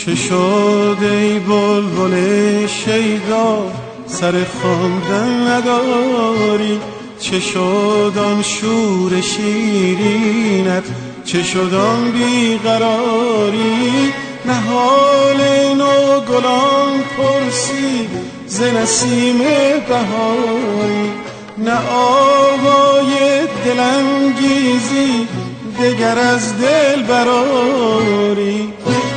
چه شد ای بلبل شیدا سر خواندن نداری؟ چه شد آن شور شیرینت؟ چه شد آن بیقراری؟ نه حال نو گلان پرسی ز نسیم بهاری، نه آوای دلانگیزی دگر از دل براری.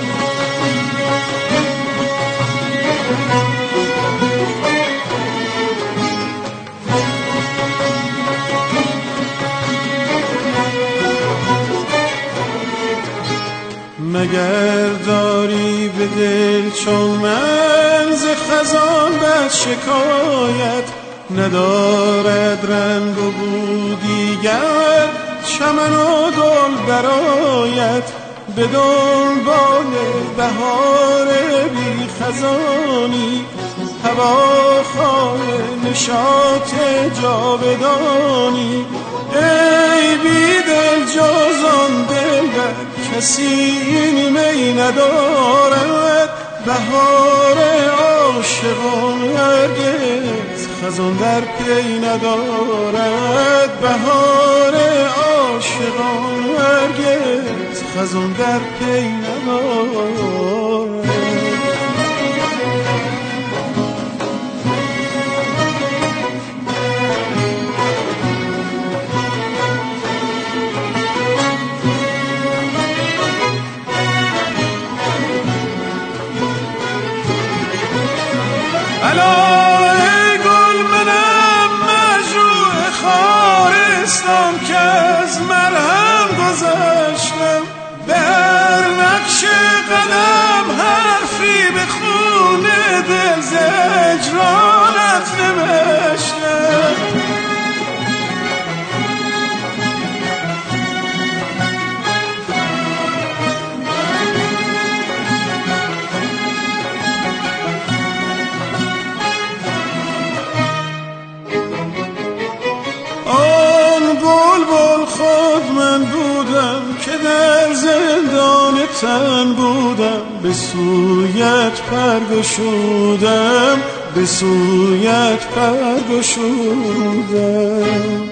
مگر داری به دل چون من ز خزان بد شکایت؟ ندارد رنگ و بو دیگر چمن و گل برایت؟ به دنبال بهار بی خزانی هواخواه نشاط جاودانی. ای بی دل جز آن دلبر کسی این می ندارد، بهار عاشقان هرگز خزان در پی ندارد، بهار عاشقان هرگز خزان در پی ندارد. ای گل منم مجروح خارستان که از مرهم گذشتم، به هر نقش قدم حرفی به خون دل ز هجرانت نوشتم. که در زندان تن بودم، به سویت پرگشودم، به سویت پرگشودم.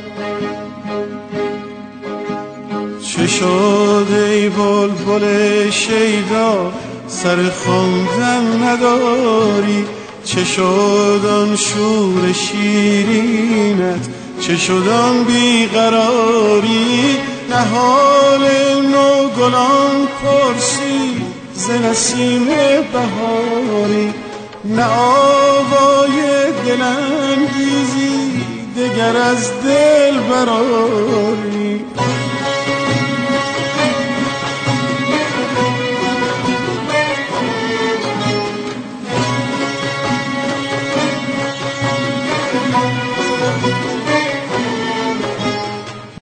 چه شد ای بلبل شیدا سر خواندن نداری؟ چه شد آن شور شیرینت؟ چه شد آن بیقراری؟ نه حال نو گلان پرسی ز نسیم بهاری، نه آوای دلانگیزی دگر از دل براری.